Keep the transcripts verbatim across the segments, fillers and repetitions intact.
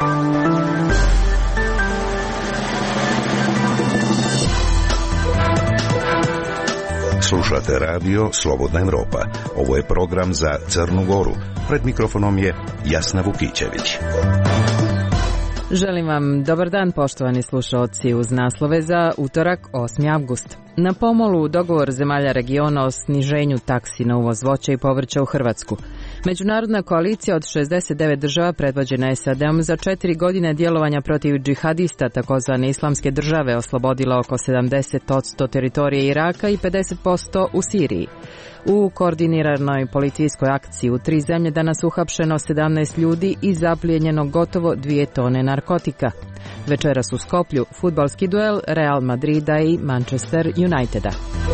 Slušate radio Slobodna Evropa. Ovo je program za Crnu Goru. Pred mikrofonom je Jasna Vukićević. Želim vam dobar dan, poštovani slušaoci, uz naslove za utorak osmi avgust. Na pomolu dogovor zemalja regiona o sniženju taksi na uvoz voća i povrća u Hrvatsku. Međunarodna koalicija od šezdeset devet država predvođena je S A D-om za četiri godine djelovanja protiv džihadista takozvane islamske države oslobodila oko sedamdeset posto teritorije Iraka i pedeset posto u Siriji. U koordiniranoj policijskoj akciji u tri zemlje danas uhapšeno sedamnaest ljudi i zaplijenjeno gotovo dvije tone narkotika. Večeras u Skoplju fudbalski duel Real Madrida i Manchester Uniteda.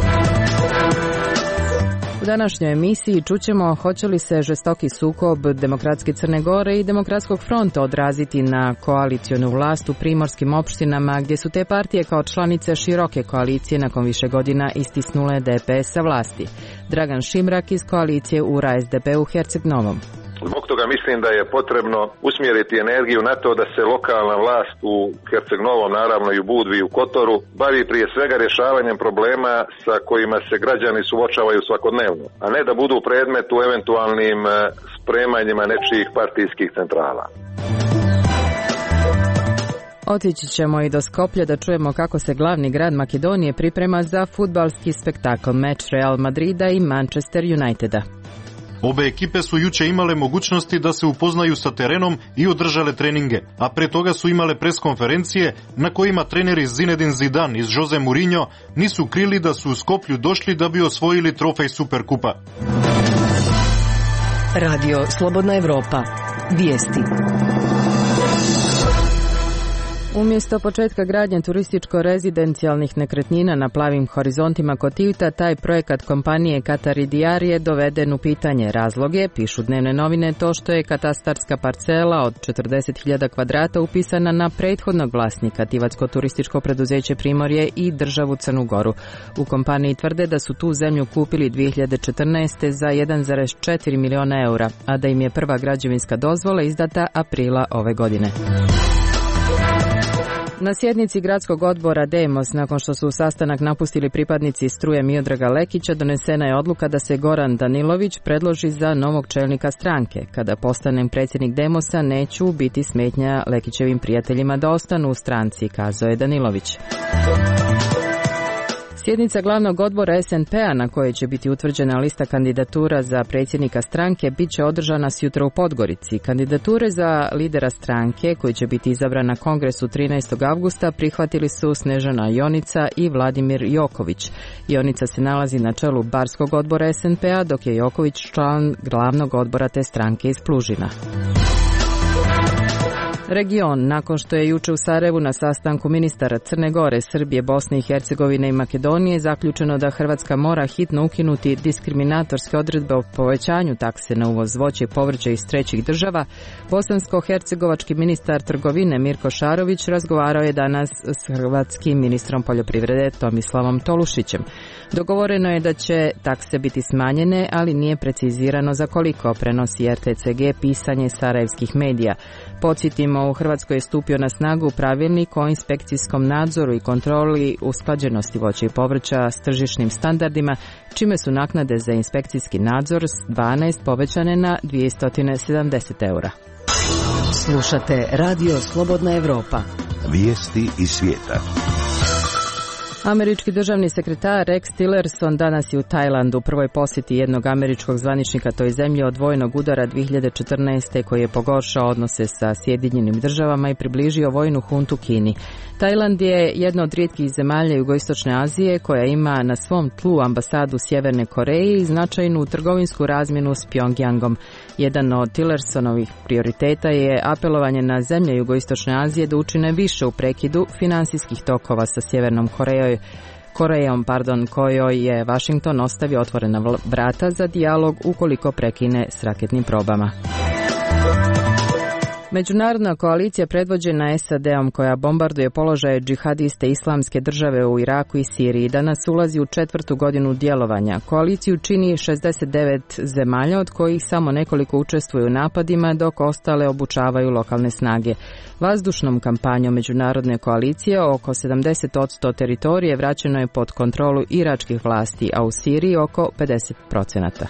U današnjoj emisiji čućemo hoće li se žestoki sukob Demokratske Crne Gore i Demokratskog fronta odraziti na koalicionu vlast u primorskim opštinama gdje su te partije kao članice široke koalicije nakon više godina istisnule D P S sa vlasti. Dragan Šimrak iz koalicije U R A S D P u Herceg Novom. Zbog toga mislim da je potrebno usmjeriti energiju na to da se lokalna vlast u Herceg Novom, naravno i u Budvi i u Kotoru, bavi prije svega rješavanjem problema sa kojima se građani suočavaju svakodnevno, a ne da budu predmet u eventualnim spremanjima nečijih partijskih centrala. Otići ćemo i do Skoplja da čujemo kako se glavni grad Makedonije priprema za fudbalski spektakl, meč Real Madrida i Manchester Uniteda. Obe ekipe su juče imale mogućnosti da se upoznaju sa terenom i održale treninge, a pre toga su imale preskonferencije na kojima treneri Zinedine Zidane i Jose Mourinho nisu krili da su u Skoplju došli da bi osvojili trofej Superkupa. Radio Slobodna Evropa. Vijesti. Umjesto početka gradnje turističko-rezidencijalnih nekretnina na plavim horizontima kod Tivita, taj projekat kompanije Katar i Diar je doveden u pitanje. Razlog je, pišu dnevne novine, to što je katastarska parcela od četrdeset hiljada kvadrata upisana na prethodnog vlasnika, Tivatsko turističko preduzeće Primorje i državu Crnu Goru. U kompaniji tvrde da su tu zemlju kupili dvije hiljade četrnaeste. za jedan zarez četiri miliona eura, a da im je prva građevinska dozvola izdata aprila ove godine. Na sjednici gradskog odbora Demos, nakon što su u sastanak napustili pripadnici struje Miodraga Lekića, donesena je odluka da se Goran Danilović predloži za novog čelnika stranke. Kada postanem predsjednik Demosa, neću biti smetnja Lekićevim prijateljima da ostanu u stranci, kazao je Danilović. Sjednica glavnog odbora S N P-a na kojoj će biti utvrđena lista kandidatura za predsjednika stranke bit će održana sjutra u Podgorici. Kandidature za lidera stranke koji će biti izabran na kongresu trinaestog avgusta prihvatili su Snežana Jonica i Vladimir Joković. Jonica se nalazi na čelu barskog odbora S N P-a, dok je Joković član glavnog odbora te stranke iz Plužina. Region, nakon što je juče u Sarajevu na sastanku ministara Crne Gore, Srbije, Bosne i Hercegovine i Makedonije zaključeno da Hrvatska mora hitno ukinuti diskriminatorske odredbe o povećanju takse na uvoz voća i povrća iz trećih država, bosansko-hercegovački ministar trgovine Mirko Šarović razgovarao je danas s hrvatskim ministrom poljoprivrede Tomislavom Tolušićem. Dogovoreno je da će takse biti smanjene, ali nije precizirano za koliko, prenosi R T C G pisanje sarajevskih medija. Podsjetimo, u Hrvatskoj je stupio na snagu pravilnik o inspekcijskom nadzoru i kontroli usklađenosti voća i povrća s tržišnim standardima, čime su naknade za inspekcijski nadzor s dvanaest povećane na dvjesto sedamdeset eura. Slušate Radio Slobodna Evropa. Vijesti iz svijeta. Američki državni sekretar Rex Tillerson danas je u Tajlandu u prvoj posjeti jednog američkog zvaničnika toj zemlji od vojnog udara dvije hiljade četrnaeste. koji je pogoršao odnose sa Sjedinjenim državama i približio vojnu huntu Kini. Tajland je jedna od rijetkih zemalja jugoistočne Azije koja ima na svom tlu ambasadu Sjeverne Koreje i značajnu trgovinsku razmjenu s Pjongjangom. Jedan od Tillersonovih prioriteta je apelovanje na zemlje jugoistočne Azije da učine više u prekidu finansijskih tokova sa Sjevernom Korejom. Korejom, pardon, kojoj je Washington ostavio otvorena vrata za dijalog ukoliko prekine s raketnim probama. Međunarodna koalicija predvođena S A D-om koja bombarduje položaje džihadiste Islamske države u Iraku i Siriji danas ulazi u četvrtu godinu djelovanja. Koaliciju čini šezdeset devet zemalja, od kojih samo nekoliko učestvuju u napadima, dok ostale obučavaju lokalne snage. Vazdušnom kampanjom međunarodne koalicije oko sedamdeset posto teritorije vraćeno je pod kontrolu iračkih vlasti, a u Siriji oko pedeset posto.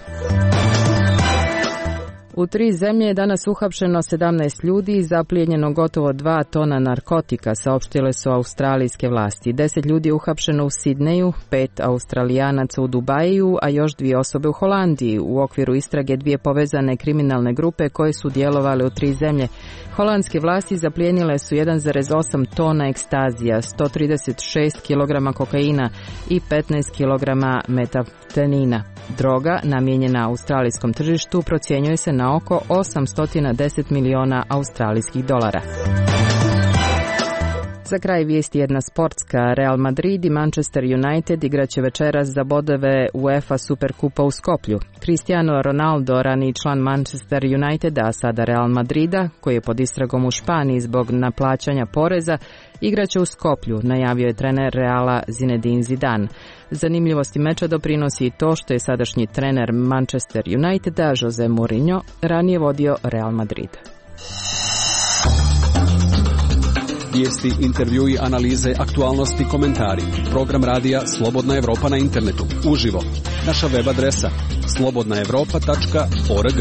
U tri zemlje je danas uhapšeno sedamnaest ljudi i zaplijenjeno gotovo dva tona narkotika, saopštile su australijske vlasti. Deset ljudi je uhapšeno u Sidneju, pet Australijanaca u Dubaju, a još dvije osobe u Holandiji. U okviru istrage dvije povezane kriminalne grupe koje su djelovale u tri zemlje. Holandske vlasti zaplijenile su jedan zarez osam tona ekstazija, sto trideset šest kilograma kokaina i petnaest kilograma metafenina. Droga, namijenjena australijskom tržištu, procjenjuje se na oko osamsto deset miliona australijskih dolara. Za kraj vijesti jedna sportska. Real Madrid i Manchester United igraće večeras za bodove UEFA Superkupa u Skoplju. Cristiano Ronaldo, raniji član Manchester Uniteda, a sada Real Madrida, koji je pod istragom u Španiji zbog naplaćanja poreza, igraće u Skoplju, najavio je trener Reala Zinedine Zidane. Zanimljivosti meča doprinosi i to što je sadašnji trener Manchester Uniteda, Jose Mourinho, ranije vodio Real Madrid. Vijesti, intervjui, analize, aktualnosti, komentari. Program radija Slobodna Evropa na internetu. Uživo. Naša web adresa slobodna evropa tačka org.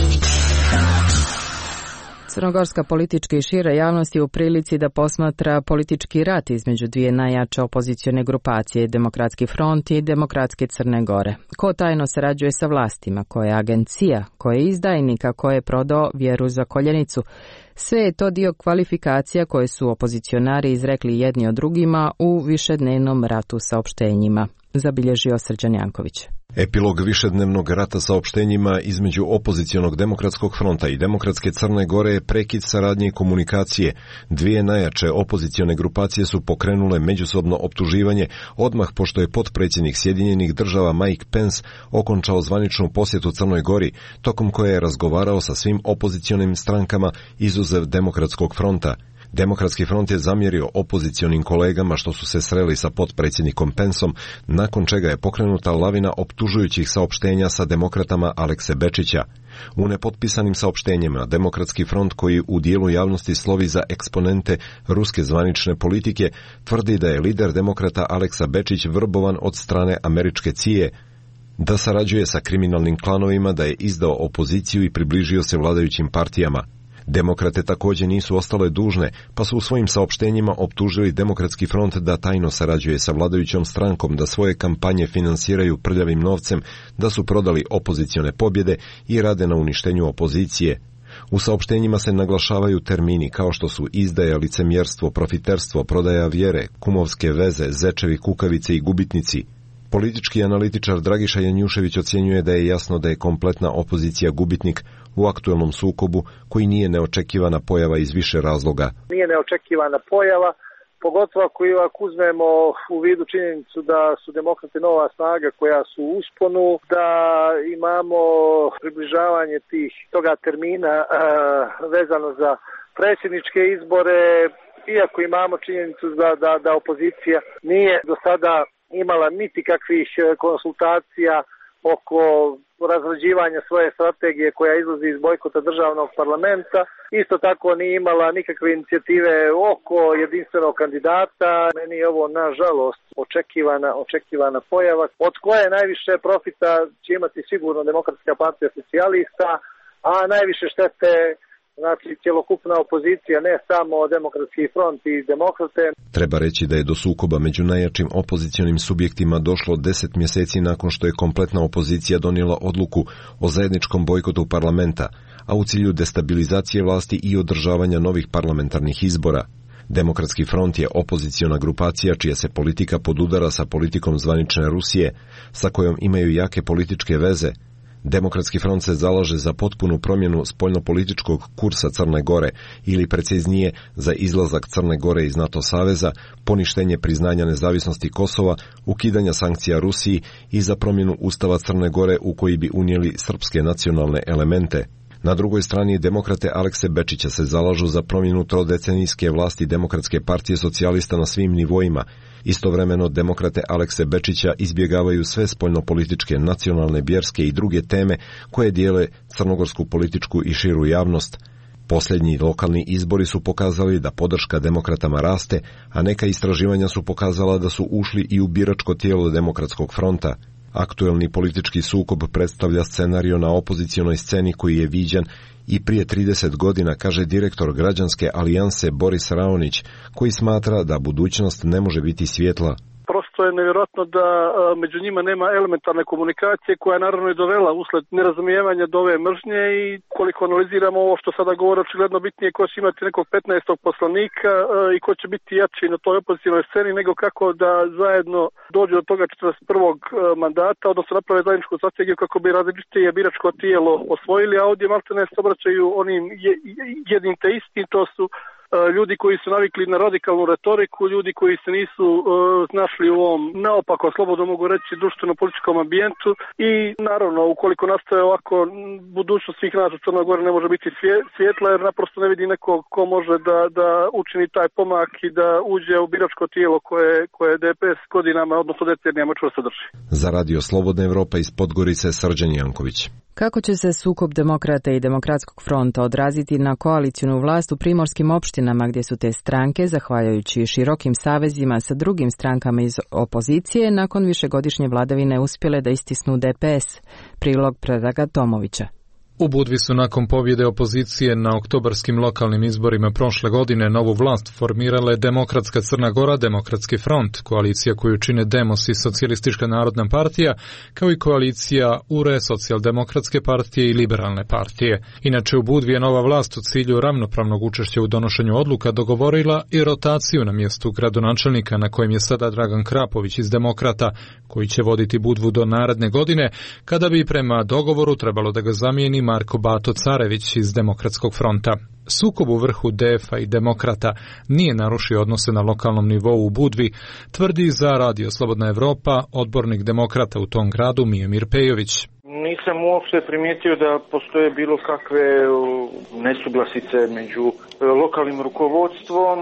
Crnogorska politička i šira javnost je u prilici da posmatra politički rat između dvije najjače opozicione grupacije, Demokratski front i Demokratske Crne Gore. Ko tajno sarađuje sa vlastima, ko je agencija, ko je izdajnika, ko je prodao vjeru za koljenicu. Sve je to dio kvalifikacija koje su opozicionari izrekli jedni od drugima u višednevnom ratu saopštenjima, zabilježio Srđan Janković. Epilog višednevnog rata saopštenjima između opozicionog Demokratskog fronta i Demokratske Crne Gore je prekid saradnje i komunikacije. Dvije najjače opozicione grupacije su pokrenule međusobno optuživanje odmah pošto je potpredsjednik Sjedinjenih država Mike Pence okončao zvaničnu posjetu Crnoj Gori, tokom koje je razgovarao sa svim opozicionim strankama izuzev Demokratskog fronta. Demokratski front je zamjerio opozicionim kolegama što su se sreli sa potpredsjednikom Penceom, nakon čega je pokrenuta lavina optužujućih saopštenja sa demokratama Alekse Bečića. U nepotpisanim saopštenjima Demokratski front, koji u dijelu javnosti slovi za eksponente ruske zvanične politike, tvrdi da je lider demokrata Aleksa Bečić vrbovan od strane američke C I A, da sarađuje sa kriminalnim klanovima, da je izdao opoziciju i približio se vladajućim partijama. Demokrate također nisu ostale dužne, pa su u svojim saopštenjima optužili Demokratski front da tajno sarađuje sa vladajućom strankom, da svoje kampanje finansiraju prljavim novcem, da su prodali opozicione pobjede i rade na uništenju opozicije. U saopštenjima se naglašavaju termini kao što su izdaja, licemjerstvo, profiterstvo, prodaja vjere, kumovske veze, zečevi, kukavice i gubitnici. Politički analitičar Dragiša Janjušević ocjenjuje da je jasno da je kompletna opozicija gubitnik u aktuelnom sukobu koji nije neočekivana pojava iz više razloga. Nije neočekivana pojava, pogotovo ako uzmemo u vidu činjenicu da su demokrate nova snaga koja su u usponu, da imamo približavanje tih toga termina a, vezano za predsjedničke izbore, iako imamo činjenicu da, da, da opozicija nije do sada imala niti kakvih konsultacija oko razrađivanja svoje strategije koja izlazi iz bojkota državnog parlamenta. Isto tako nije imala nikakve inicijative oko jedinstvenog kandidata. Meni je ovo, nažalost, očekivana, očekivana pojava, od koje najviše profita će imati sigurno Demokratska partija socijalista, a najviše štete, znači, cjelokupna opozicija, ne samo Demokratski front i demokrate. Treba reći da je do sukoba među najjačim opozicionim subjektima došlo deset mjeseci nakon što je kompletna opozicija donijela odluku o zajedničkom bojkotu parlamenta, a u cilju destabilizacije vlasti i održavanja novih parlamentarnih izbora. Demokratski front je opoziciona grupacija čija se politika podudara sa politikom zvanične Rusije, sa kojom imaju jake političke veze. Demokratski front se zalaže za potpunu promjenu spoljnopolitičkog kursa Crne Gore ili preciznije za izlazak Crne Gore iz NATO saveza, poništenje priznanja nezavisnosti Kosova, ukidanja sankcija Rusiji i za promjenu Ustava Crne Gore u koji bi unijeli srpske nacionalne elemente. Na drugoj strani demokrate Alekse Bečića se zalažu za promjenu trodecenijske vlasti Demokratske partije socijalista na svim nivoima. Istovremeno demokrate Alekse Bečića izbjegavaju sve spoljnopolitičke, nacionalne, vjerske i druge teme koje dijele crnogorsku političku i širu javnost. Posljednji lokalni izbori su pokazali da podrška demokratama raste, a neka istraživanja su pokazala da su ušli i u biračko tijelo Demokratskog fronta. Aktuelni politički sukob predstavlja scenario na opozicionoj sceni koji je viđan i prije trideset godina, kaže direktor Građanske alijanse Boris Raonić, koji smatra da budućnost ne može biti svjetla. Prosto je nevjerojatno da među njima nema elementarne komunikacije koja je naravno i dovela usled nerazumijevanja do ove mržnje i koliko analiziramo ovo što sada govore, očigledno bitnije ko će imati nekog petnaestog poslanika i ko će biti jači na toj opozicionoj sceni nego kako da zajedno dođu do toga četrdeset prvog mandata, odnosno naprave zajedničku strategiju kako bi različitije biračko tijelo osvojili, a ovdje maltene se obraćaju onim jednim te istim, to su ljudi koji su navikli na radikalnu retoriku, ljudi koji se nisu uh, znašli u ovom naopako, slobodno mogu reći, društveno-političkom ambijentu i naravno, ukoliko nastaje ovako, budućnost svih nas u Crnoj Gori ne može biti svjetla jer naprosto ne vidi neko ko može da, da učini taj pomak i da uđe u biračko tijelo koje, koje D P S godinama, odnosno decenijama čvrsto drži. Za Radio Slobodna Evropa iz Podgorice, Srđan Janković. Kako će se sukob demokrata i Demokratskog fronta odraziti na koalicijnu vlast u primorskim opštinama gdje su te stranke, zahvaljujući širokim savezima sa drugim strankama iz opozicije, nakon višegodišnje vladavine uspjele da istisnu D P S? Prilog Predraga Tomovića. U Budvi su nakon pobjede opozicije na oktobarskim lokalnim izborima prošle godine novu vlast formirale Demokratska Crna Gora, Demokratski front, koalicija koju čine Demos i Socijalistička narodna partija, kao i koalicija U R E, Socijaldemokratske partije i Liberalne partije. Inače, u Budvi je nova vlast u cilju ravnopravnog učešća u donošenju odluka dogovorila i rotaciju na mjestu gradonačelnika na kojem je sada Dragan Krapović iz Demokrata, koji će voditi Budvu do naredne godine, kada bi prema dogovoru trebalo da ga zamijeni Marko Bato Carević iz Demokratskog fronta. Sukob u vrhu D F-a i Demokrata nije narušio odnose na lokalnom nivou u Budvi, tvrdi za Radio Slobodna Evropa odbornik Demokrata u tom gradu Mijomir Pejović. Nisam uopšte primijetio da postoje bilo kakve nesuglasice među lokalnim rukovodstvom,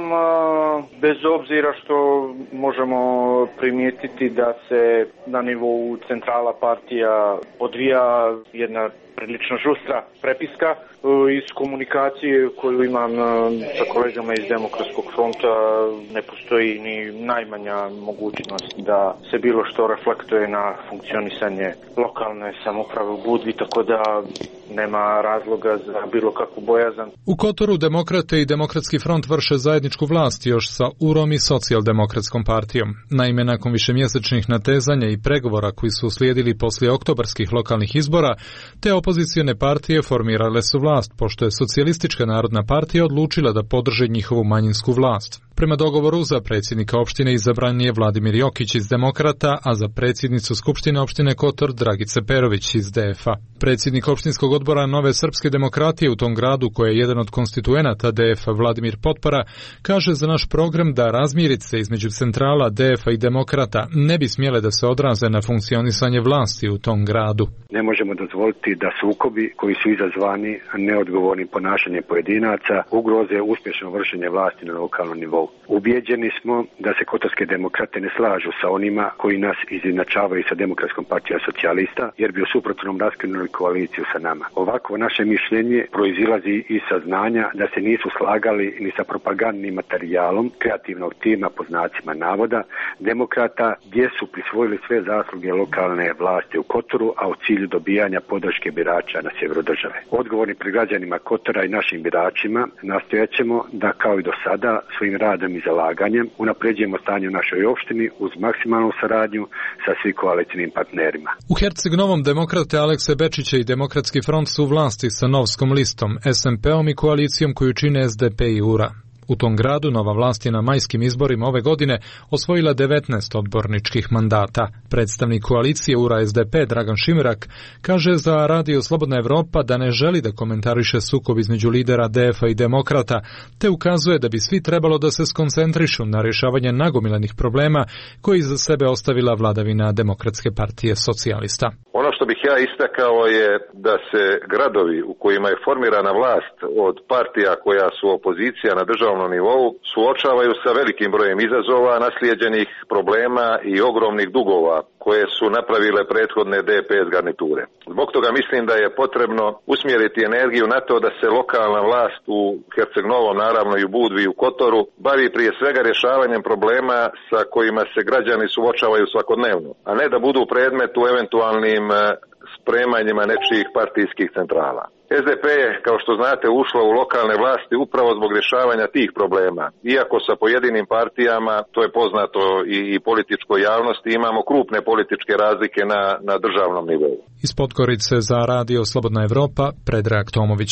bez obzira što možemo primijetiti da se na nivou centrala partija odvija jedna prilično žustra prepiska. Iz komunikacije koju imam sa kolegama iz Demokratskog fronta ne postoji ni najmanja mogućnost da se bilo što reflektuje na funkcionisanje lokalne samouprave u Budvi, tako da nema razloga za bilo kakvu bojazan. U Kotoru Demokrate i Demokratski front vrše zajedničku vlast još sa U R O M i Socijaldemokratskom partijom. Naime, nakon višemjesečnih natezanja i pregovora koji su uslijedili poslije oktobarskih lokalnih izbora, te opozicione partije formirale su vlast, pošto je Socijalistička narodna partija odlučila da podrži njihovu manjinsku vlast. Prema dogovoru za predsjednika opštine izabran je Vladimir Jokić iz Demokrata, a za predsjednicu Skupštine opštine Kotor Dragice Perović iz D F-a. Predsjednik opštinskog odbora Nove srpske demokratije u tom gradu, koji je jedan od konstituenata D F-a Vladimir Potpora, kaže za naš program da razmirice između centrala D F-a i Demokrata ne bi smjele da se odraze na funkcionisanje vlasti u tom gradu. Ne možemo dozvoliti da sukobi koji su izazvani neodgovornim ponašanjem pojedinaca ugroze uspješno vršenje vlasti na lokalnom nivou. Ubijeđeni smo da se kotorske demokrate ne slažu sa onima koji nas izjednačavaju sa Demokratskom partijom socijalista, jer bi u suprotnom raskinuli koaliciju sa nama. Ovako naše mišljenje proizilazi iz saznanja da se nisu slagali ni sa propagandnim materijalom kreativnog tima po znacima navoda Demokrata, gdje su prisvojili sve zasluge lokalne vlasti u Kotoru, a u cilju dobijanja podrške birača na sjeveru države. Odgovorni pred građanima Kotora i našim biračima nastojaćemo da kao i do sada svojim radom i zalaganjem unapređujemo stanje u našoj opštini uz maksimalnu saradnju sa svim koalicijnim partnerima. U Herceg Novom Demokrate Alekse Bečića i Demokratski front su u vlasti sa Novskom listom, S M P-om i koalicijom koju čine S D P i U R A. U tom gradu nova vlast je na majskim izborima ove godine osvojila devetnaest odborničkih mandata. Predstavnik koalicije U R A S D P Dragan Šimirak kaže za Radio Slobodna Evropa da ne želi da komentariše sukob između lidera D F-a i Demokrata, te ukazuje da bi svi trebalo da se skoncentrišu na rješavanje nagomilanih problema koji za sebe ostavila vladavina Demokratske partije socijalista. Ono što bih ja istakao je da se gradovi u kojima je formirana vlast od partija koja su opozicija na državnom nivou suočavaju sa velikim brojem izazova, naslijeđenih problema i ogromnih dugova koje su napravile prethodne D P S garniture. Zbog toga mislim da je potrebno usmjeriti energiju na to da se lokalna vlast u Herceg Novom, naravno i u Budvi i u Kotoru, bavi prije svega rješavanjem problema sa kojima se građani suočavaju svakodnevno, a ne da budu predmet u eventualnim spremanjima nečijih partijskih centrala. S D P je, kao što znate, ušla u lokalne vlasti upravo zbog rješavanja tih problema. Iako sa pojedinim partijama, to je poznato i, i političkoj javnosti, imamo krupne političke razlike na, na državnom nivou. Iz Podgorice za Radio Slobodna Evropa, Predrag Tomović.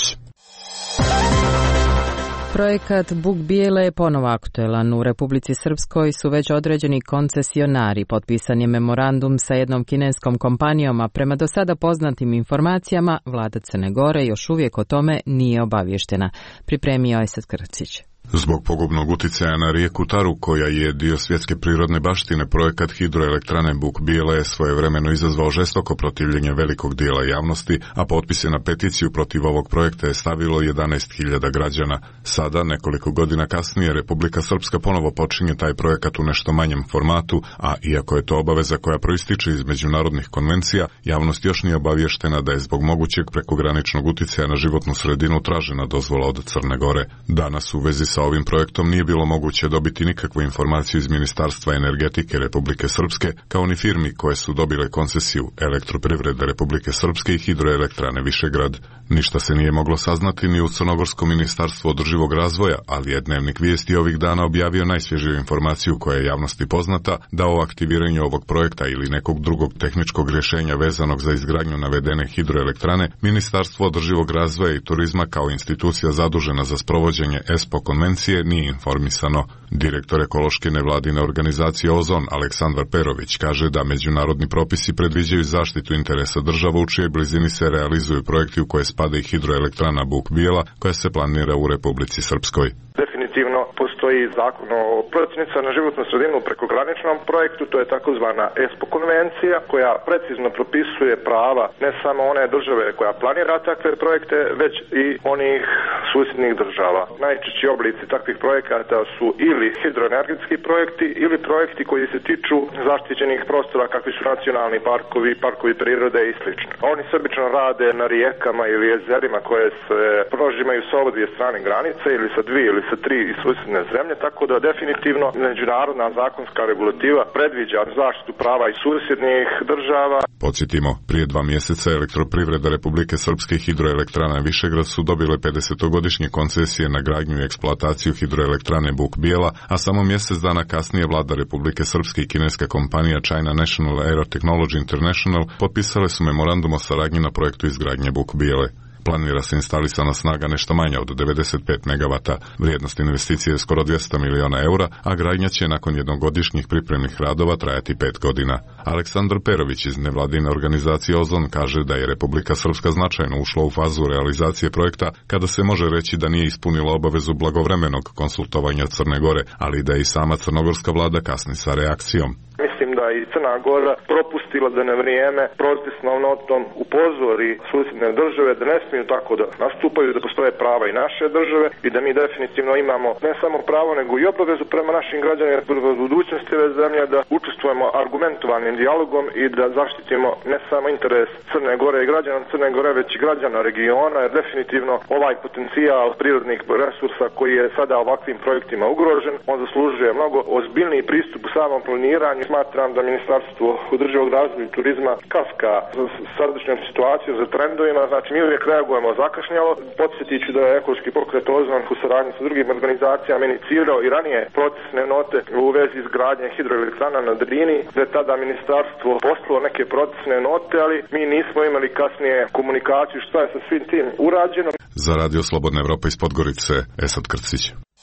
Projekat Buk Bijele je ponovo aktuelan. U Republici Srpskoj su već određeni koncesionari. Potpisan je memorandum sa jednom kineskom kompanijom, a prema do sada poznatim informacijama, vlada Crne Gore još uvijek o tome nije obavještena. Pripremio je Esad Krcić. Zbog pogubnog uticaja na rijeku Taru, koja je dio svjetske prirodne baštine, projekat hidroelektrane Buk Bijele je svojevremeno izazvao žestoko protivljenje velikog dijela javnosti, a potpise na peticiju protiv ovog projekta je stavilo jedanaest hiljada građana. Sada, nekoliko godina kasnije, Republika Srpska ponovo počinje taj projekat u nešto manjem formatu, a iako je to obaveza koja proističe iz međunarodnih konvencija, javnost još nije obavještena da je zbog mogućeg prekograničnog uticaja na životnu sredinu tražena dozvola od Crne Gore. Danas u vezi sa ovim projektom nije bilo moguće dobiti nikakvu informaciju iz Ministarstva energetike Republike Srpske, kao ni firmi koje su dobile koncesiju Elektroprivrede Republike Srpske i Hidroelektrane Višegrad. Ništa se nije moglo saznati ni u Crnogorskom ministarstvu održivog razvoja, ali je Dnevnik vijesti ovih dana objavio najsvježiju informaciju koja je javnosti poznata, da o aktiviranju ovog projekta ili nekog drugog tehničkog rješenja vezanog za izgradnju navedene hidroelektrane, Ministarstvo održivog razvoja i turizma kao institucija zadužena za sprovođenje E S P O konvencije nije informisano. Direktor ekološke nevladine organizacije Ozon Aleksandar Perović kaže da međunarodni propisi predviđaju zaštitu interesa država u čijoj blizini se realizuju projekti u koje spada i hidroelektrana Buk Bijela koja se planira u Republici Srpskoj. Definitivno postoji zakon o procjeni na životnu sredinu u prekograničnom projektu, to je takozvana E S P O konvencija koja precizno propisuje prava ne samo one države koja planira takve projekte, već i onih susjednih država. Najčešći oblici takvih projekata su ili hidroenergetski projekti ili projekti koji se tiču zaštićenih prostora kakvi su nacionalni parkovi, parkovi prirode i sl. Oni se obično rade na rijekama ili jezerima koje se prožimaju sa obje strane granice ili sa dvije ili sa tri susjedne zemlje, tako da definitivno međunarodna zakonska regulativa predviđa zaštitu prava i susjednih država. Podsjetimo, prije dva mjeseca Elektroprivreda Republike Srpske i Hidroelektrana Višegrad su dobile pedesetogodišnje koncesije na gradnju i eksploataciju hidroelektrane Buk Bijela, a samo mjesec dana kasnije vlada Republike Srpske i kineska kompanija China National Aerotechnology International potpisale su memorandum o saradnji na projektu izgradnje Buk Bijele. Planira se instalisana snaga nešto manja od devedeset pet megavata, vrijednost investicije je skoro dvjesto miliona eura, a gradnja će nakon jednogodišnjih pripremnih radova trajati pet godina. Aleksandar Perović iz nevladine organizacije Ozon kaže da je Republika Srpska značajno ušla u fazu realizacije projekta kada se može reći da nije ispunila obavezu blagovremenog konsultovanja Crne Gore, ali da je i sama crnogorska vlada kasni sa reakcijom. Mislim da i Crna Gora propustila da na vrijeme protestnom notom upozori susjedne države da ne smiju tako da nastupaju, da postoje prava i naše države i da mi definitivno imamo ne samo pravo nego i obavezu prema našim građanima prema budućnosti ove zemlje da učestvujemo argumentovanim dijalogom i da zaštitimo ne samo interes Crne Gore i građana Crne Gore, već i građana regiona, jer definitivno ovaj potencijal prirodnih resursa koji je sada ovakvim projektima ugrožen, on zaslužuje mnogo ozbiljniji pristup u samom planiranju. Smatram da Ministarstvo održivog razvoja i turizma kaska za sadašnjom situacijom, za trendovima, znači mi uvijek reagujemo zakašnjalo. Podsjetit ću da je ekološki pokret Ozon u saradnji sa drugim organizacijama inicirao i ranije procesne note u vezi izgradnje hidroelektrana na Drini, da je tada ministarstvo poslalo neke procesne note, ali mi nismo imali kasnije komunikaciju šta je sa svim tim urađeno. Za Radio Slobodna Evropa iz Podgorice, Esad Krcić.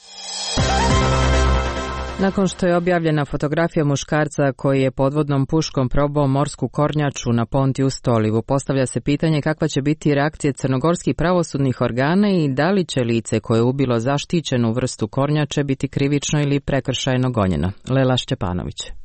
Nakon što je objavljena fotografija muškarca koji je podvodnom puškom probao morsku kornjaču na ponti u Stolivu, postavlja se pitanje kakva će biti reakcija crnogorskih pravosudnih organa i da li će lice koje je ubilo zaštićenu vrstu kornjače biti krivično ili prekršajno gonjeno. Lela Šćepanović.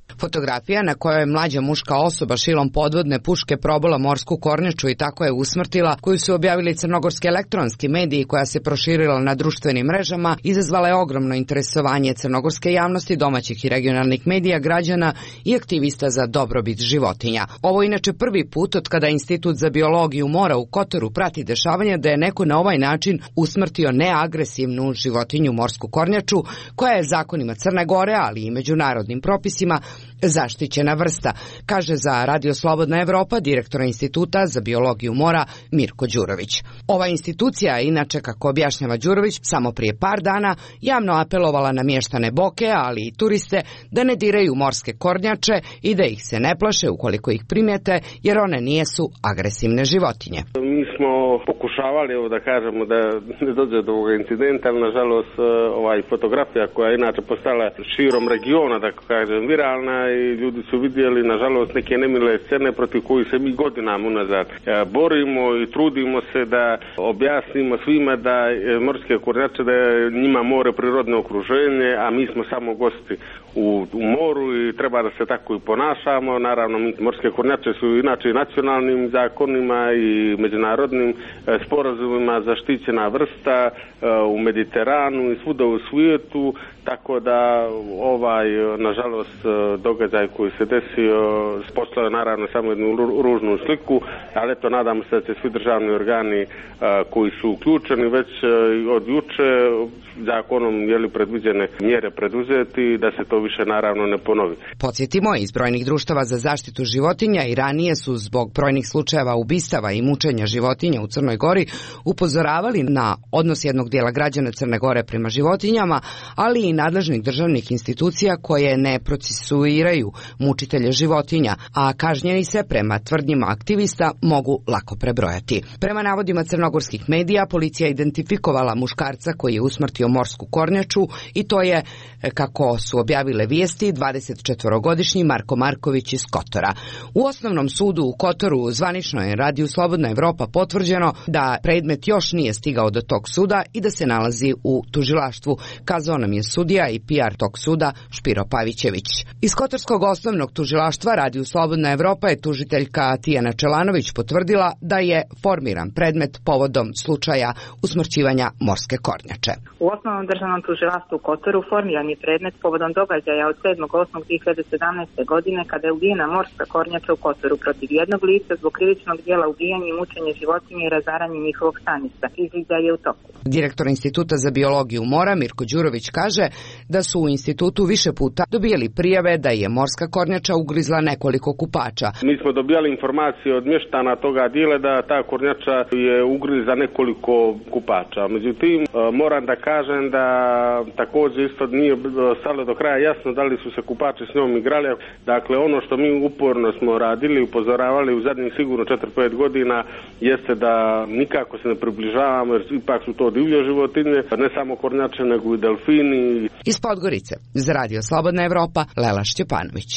Fotografija na kojoj je mlađa muška osoba šilom podvodne puške probola morsku kornjaču i tako je usmrtila, koju su objavili crnogorski elektronski mediji koja se proširila na društvenim mrežama, izazvala je ogromno interesovanje crnogorske javnosti, domaćih i regionalnih medija, građana i aktivista za dobrobit životinja. Ovo je inače prvi put od kada Institut za biologiju mora u Kotoru prati dešavanje da je neko na ovaj način usmrtio neagresivnu životinju morsku kornjaču, koja je zakonima Crne Gore, ali i međunarodnim propisima, zaštićena vrsta, kaže za Radio Slobodna Evropa direktor Instituta za biologiju mora Mirko Đurović. Ova institucija je inače, kako objašnjava Đurović, samo prije par dana javno apelovala na mještane Boke, ali i turiste, da ne diraju morske kornjače i da ih se ne plaše ukoliko ih primijete, jer one nijesu agresivne životinje. Mi smo pokušavali, evo da kažemo, da ne dođe do ovoga incidenta, ali nažalost ovaj fotografija koja je inače postala širom regiona, da kažem, viralna, i ljudi su vidjeli, nažalost, neke nemile scene protiv kojih se mi godinama unazad borimo i trudimo se da objasnimo svima da morske kornjače, da je njima more prirodno okruženje, a mi smo samo gosti u, u moru i treba da se tako i ponašamo. Naravno, morske kornjače su inače i nacionalnim zakonima i međunarodnim sporazumima zaštićena vrsta u Mediteranu i svuda u svijetu, tako da ovaj, nažalost, događaj koji se desio poslao je naravno samo jednu ružnu sliku, ali eto, nadamo se da će svi državni organi koji su uključeni već od juče zakonom jeli predviđene mjere preduzeti da se to više naravno ne ponovi. Podsjetimo, iz brojnih društava za zaštitu životinja i ranije su zbog brojnih slučajeva ubistava i mučenja životinja u Crnoj Gori upozoravali na odnos jednog dijela građana Crne Gore prema životinjama, ali i nadležnih državnih institucija koje ne procesuiraju mučitelje životinja, a kažnjeni se prema tvrdnjima aktivista mogu lako prebrojati. Prema navodima crnogorskih medija, policija identifikovala muškarca koji je usmrtio morsku kornjaču i to je, kako su objavile vijesti, dvadesetčetvorogodišnji Marko Marković iz Kotora. U osnovnom sudu u Kotoru zvanično je Radiju Slobodna Evropa potvrđeno da predmet još nije stigao do tog suda i da se nalazi u tužilaštvu, kazao nam je sudija i P R tog suda Špiro Pavićević. Iz Kotorskog osnovnog tužilaštva Radiju Slobodna Evropa je tužiteljka Tijana Čelanović potvrdila da je formiran predmet povodom slučaja usmrćivanja morske kornjače. U osnovnom državnom tužilaštvu u Kotoru formiran je predmet povodom događaja od sedmog osmog dvije hiljade sedamnaeste. godine kada je ubijena morska kornjača u Kotoru protiv jednog lica zbog krivičnog djela ubijanja i mučenja životinja i razaranje njihovog staništa. Izvida je u toku. Direktor Instituta za biologiju mora Mirko Đurović kaže da su u institutu više puta dobijali prijave da je morska kornjača ugrizla nekoliko kupača. Mi smo dobijali informacije od mještana toga dijela da ta kornjača je ugriza nekoliko kupača. Međutim, moram da kažem da također isto nije stalo do kraja jasno da li su se kupači s njom igrali. Dakle, ono što mi uporno smo radili, upozoravali u zadnjih sigurno četiri pet godina jeste da nikako se ne približavamo, jer ipak su to divlje životinje, ne samo kornjače nego i delfini. Iz Podgorice, za Radio Slobodna Evropa, Lela Šćepanović.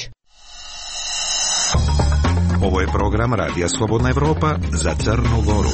Ovo je program Radija Slobodna Evropa za Crnu Goru.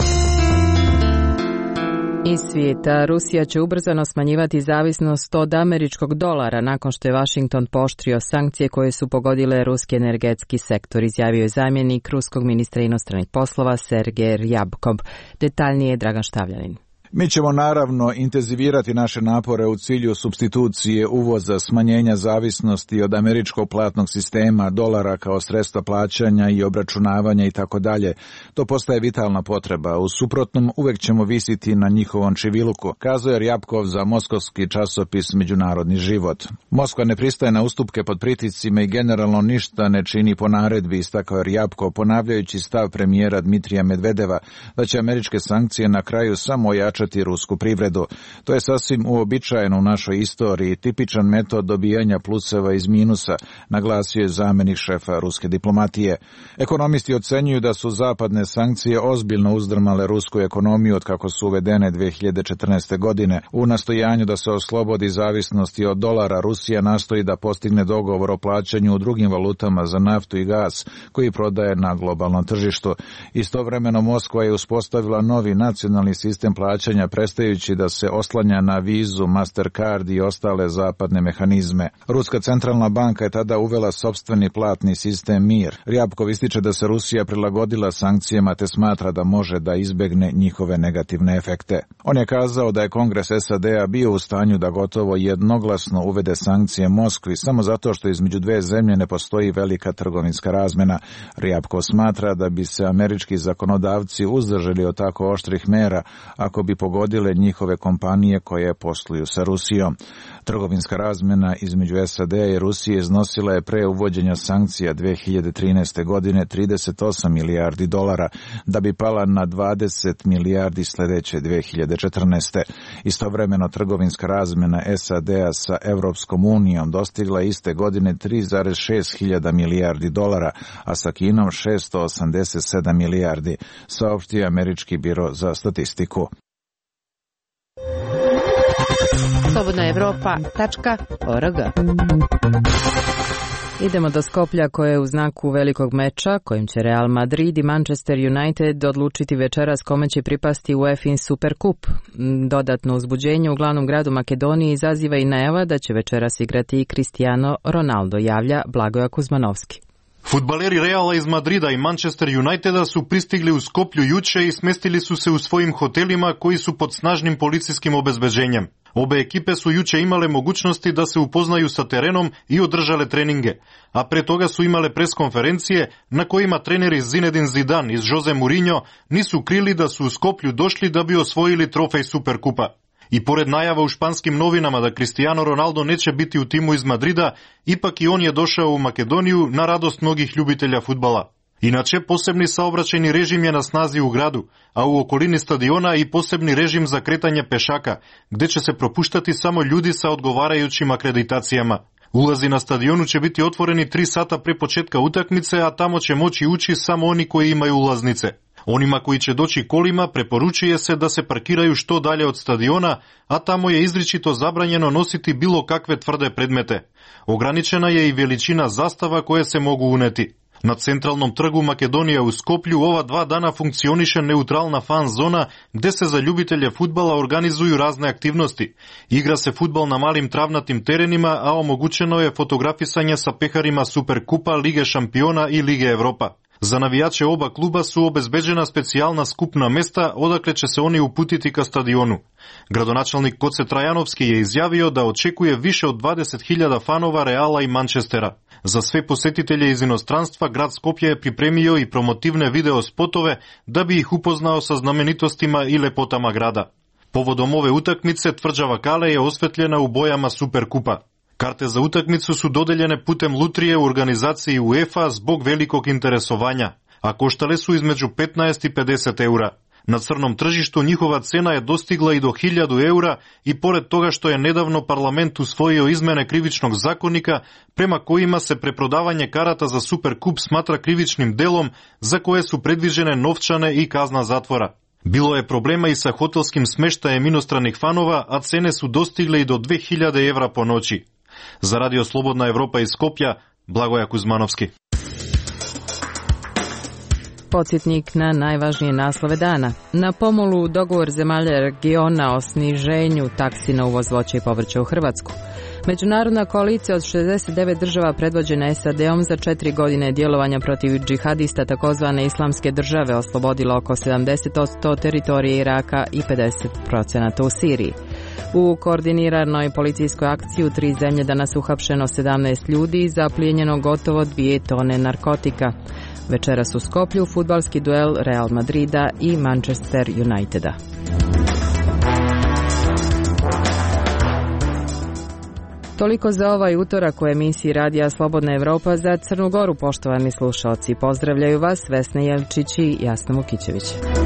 Iz svijeta, Rusija će ubrzano smanjivati zavisnost od američkog dolara nakon što je Washington pooštrio sankcije koje su pogodile ruski energetski sektor, izjavio je zamjenik ruskog ministra inostranih poslova Sergej Ryabkov. Detaljnije Dragan Štavljanin. Mi ćemo naravno intenzivirati naše napore u cilju supstitucije uvoza, smanjenja zavisnosti od američkog platnog sistema, dolara kao sredstva plaćanja i obračunavanja i tako dalje. To postaje vitalna potreba. U suprotnom uvek ćemo visiti na njihovom čiviluku, kazao je Ryabkov za moskovski časopis Međunarodni život. Moskva ne pristaje na ustupke pod pritiscima i generalno ništa ne čini po naredbi, istakao je Ryabkov, ponavljajući stav premijera Dmitrija Medvedeva da će američke sankcije na kraju samo ojačati rusku privredu. To je sasvim uobičajeno u našoj istoriji, tipičan metod dobijanja pluseva iz minusa, naglasio je zamjenik šefa ruske diplomatije. Ekonomisti ocenjuju da su zapadne sankcije ozbiljno uzdrmale rusku ekonomiju od kako su uvedene dvije hiljade četrnaeste. godine. U nastojanju da se oslobodi zavisnosti od dolara, Rusija nastoji da postigne dogovor o plaćanju u drugim valutama za naftu i gas koji prodaje na globalnom tržištu. Istovremeno Moskva je uspostavila novi nacionalni sistem plaćanja plaćanja prestajući da se oslanja na Vizu, Mastercard i ostale zapadne mehanizme. Ruska centralna banka je tada uvela sopstveni platni sistem Mir. Rjabkov ističe da se Rusija prilagodila sankcijama te smatra da može da izbegne njihove negativne efekte. On je kazao da je Kongres S A D-a bio u stanju da gotovo jednoglasno uvede sankcije Moskvi samo zato što između dve zemlje ne postoji velika trgovinska razmena. Rjabkov smatra da bi se američki zakonodavci uzdržali od tako oštrih mera ako bi pogodile njihove kompanije koje posluju sa Rusijom. Trgovinska razmena između S A D-a i Rusije iznosila je pre uvođenja sankcija dve hiljade trinaeste. godine trideset osam milijardi dolara, da bi pala na dvadeset milijardi sljedeće dve hiljade četrnaeste. Istovremeno trgovinska razmena S A D-a sa Evropskom unijom dostigla iste godine tri zarez šest hiljada milijardi dolara, a sa Kinom šesto osamdeset sedam milijardi, saopštio američki biro za statistiku. slobodna evropa tačka org. Idemo do Skoplja koje je u znaku velikog meča kojim će Real Madrid i Manchester United odlučiti večeras kome će pripasti UEFA Superkup. Dodatno uzbuđenje u glavnom gradu Makedonije izaziva i najava da će večeras igrati i Cristiano Ronaldo, javlja Blagoja Kuzmanovski. Fudbaleri Reala iz Madrida i Manchester Uniteda su pristigli u Skoplju juče i smestili su se u svojim hotelima koji su pod snažnim policijskim obezbeđenjem. Obe ekipe su juče imale mogućnosti da se upoznaju sa terenom i održale treninge, a pre toga su imale preskonferencije na kojima treneri Zinedine Zidane i Jose Mourinho nisu krili da su u Skoplju došli da bi osvojili trofej Superkupa. I pored najava u španskim novinama da Cristiano Ronaldo neće biti u timu iz Madrida, ipak i on je došao u Makedoniju na radost mnogih ljubitelja fudbala. Inače, posebni saobraćajni režim je na snazi u gradu, a u okolini stadiona i posebni režim za kretanje pešaka, gde će se propuštati samo ljudi sa odgovarajućim akreditacijama. Ulazi na stadionu će biti otvoreni tri sata pre početka utakmice, a tamo će moći ući samo oni koji imaju ulaznice. Onima koji će doći kolima preporučuje se da se parkiraju što dalje od stadiona, a tamo je izričito zabranjeno nositi bilo kakve tvrde predmete. Ograničena je i veličina zastava koje se mogu uneti. Na centralnom trgu Makedonija u Skoplju ova dva dana funkcioniše neutralna fan zona gde se za ljubitelje fudbala organizuju razne aktivnosti. Igra se fudbal na malim travnatim terenima, a omogućeno je fotografisanje sa peharima Superkupa, Lige šampiona i Lige Evropa. Za navijače oba kluba su obezbeđena specijalna skupna mesta odakle će se oni uputiti ka stadionu. Gradonačelnik Goce Trajanovski je izjavio da očekuje više od dvadeset hiljada fanova Reala i Manchestera. Za sve posetitelje iz inostranstva grad Skopje je pripremio i promotivne video spotove da bi ih upoznao sa znamenitostima i lepotama grada. Povodom ove utakmice tvrđava Kale je osvetljena u bojama Superkupa. Karte za utakmicu su dodeljene putem lutrije u organizaciji UEFA zbog velikog interesovanja, a koštale su između petnaest i pedeset eura. Na crnom tržištu njihova cena je dostigla i do hiljadu eura i pored toga što je nedavno parlament usvojio izmene krivičnog zakonika prema kojima se preprodavanje karata za Superkup smatra krivičnim delom za koje su predviđene novčane i kazna zatvora. Bilo je problema i sa hotelskim smeštajem inostranih fanova, a cene su dostigle i do dve hiljade evra po noći. Za Radio Slobodna Evropa iz Skopja, Blagoja Kuzmanovski. Podsjetnik na najvažnije naslove dana. Na pomolu dogovor zemalja regiona o sniženju taksi na uvoz voća i povrća u Hrvatsku. Međunarodna koalicija od šezdeset devet država predvođena S A D-om za četiri godine djelovanja protiv džihadista takozvane islamske države oslobodila oko sedamdeset posto teritorije Iraka i pedeset posto u Siriji. U koordiniranoj policijskoj akciji u tri zemlje danas uhapšeno sedamnaest ljudi i zaplijenjeno gotovo dvije tone narkotika. Večeras u Skoplju fudbalski duel Real Madrida i Manchester Uniteda. Toliko za ovaj utorak u emisiji Radija Slobodna Evropa za Crnu Goru, poštovani slušalci. Pozdravljaju vas Vesna Jelčić i Jasna Vukićević.